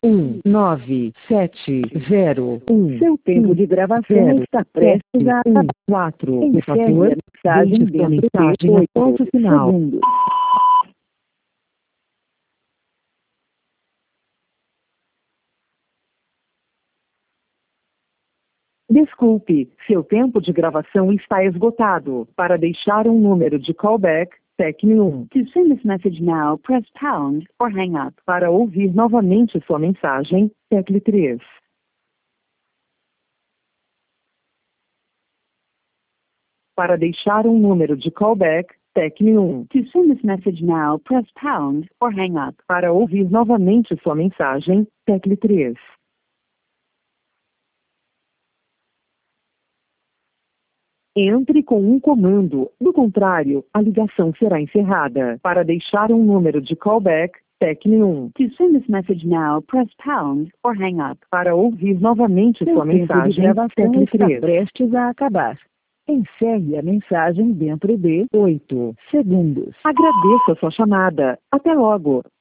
970 Seu tempo de gravação está prestes a acabar. 4. Por Encerre favor, a mensagem deixe sua dentro mensagem de 8 após o sinal. segundos. Desculpe, seu tempo de gravação está esgotado. Para deixar um número de callback, tecne 1. To send this message now, press pound or hang up. Para ouvir novamente sua mensagem, tecle 3. Para deixar um número de callback, tecne 1. To send this message now, press pound or hang up. Para ouvir novamente sua mensagem, tecle 3. Entre com um comando, do contrário, a ligação será encerrada. Para deixar um número de callback, tecne 1. To send this message now, press pound or hang up. Para ouvir novamente sua mensagem, de gravação tecle está 3. prestes a acabar. Encerre a mensagem dentro de 8 segundos. Agradeço a sua chamada. Até logo.